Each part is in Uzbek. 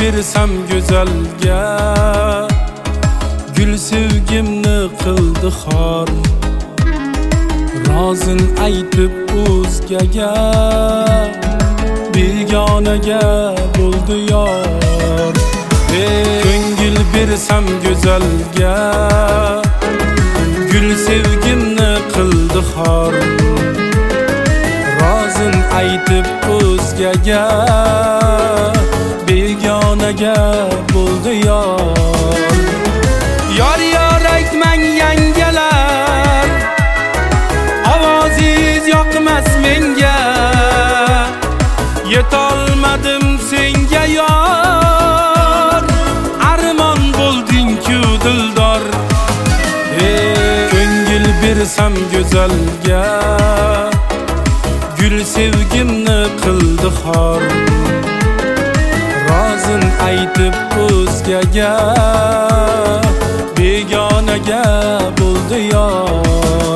bersam go'zalga, gul sevgimni qildi xor. Rozin aytib o'zgaga, begonaga bo'ldi yor. Ko'ngil bersam go'zalga, gul sevgimni qildi xor. Rozin aytib o'zgaga, begonaga bo'ldi yor. Yor yor aytmang yangalar, ovozingiz yoqmas menga. Yetolmadim senga yor, armon bo'lding-ku dildor. Ko'ngil bersam go'zalga, gul sevgimni qildi xor. Rozin aytib o'zgaga, begonaga bo'ldi yor.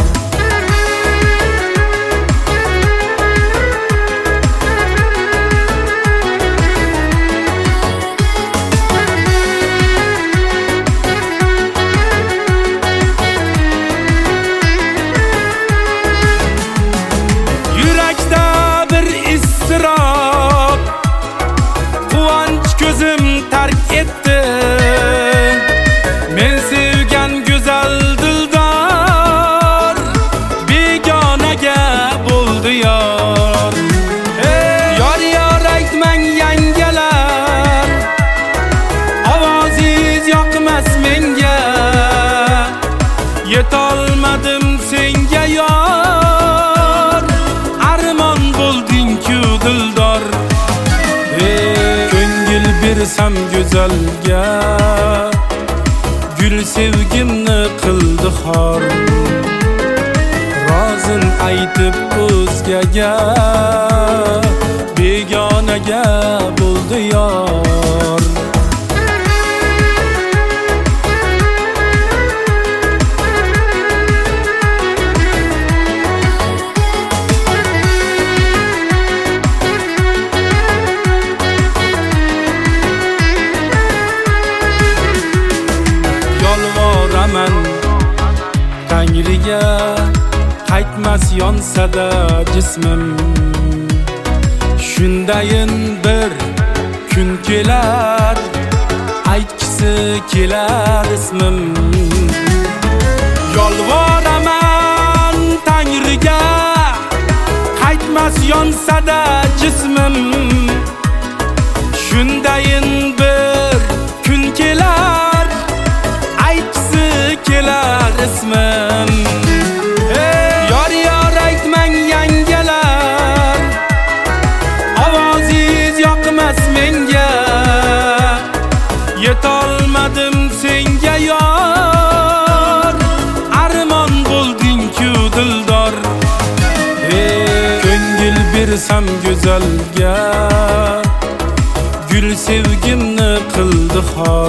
Yurakda bir iztirob, quvonch ko'zim tark etdi. Men sevgan go'zal dildor, begonaga bo'ldi yor. Yor yor aytmang yangalar, ovozingiz yoqmas menga. Yetolmadim senga yor, armon bo'lding-ku dildor. Ko'ngil bersam go'zalga, gul sevgimni qildi xor. Rozin aytib o'zgaga, begonaga bo'ldi yor. Yolvoraman Tangriga, qaytmas yonsa-da jismim. Shundayin bir kun kelar, aytgisi kelar ismim. Yolvoraman Tangriga, qaytmas yonsa-da jismim. Shundayin bir kun kelar, aytgisi kelar ismim. Yor yor aytmang yangalar, ovozingiz yoqmas menga. Yetolmadim senga yor, armon bo'lding-ku dildor. Ko'ngil bersam go'zalga, gul sevgimni qildi xor.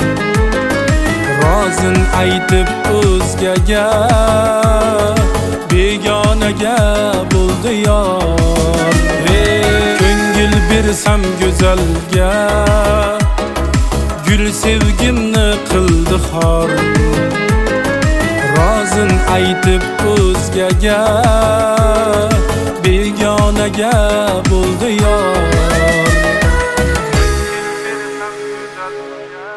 Rozin aytib o'zgaga, begonaga bo'ldi yor. Ko'ngil bersam go'zalga, gul sevgimni qildi xor. Rozin aytib o'zgaga, begonaga bo'ldi yor.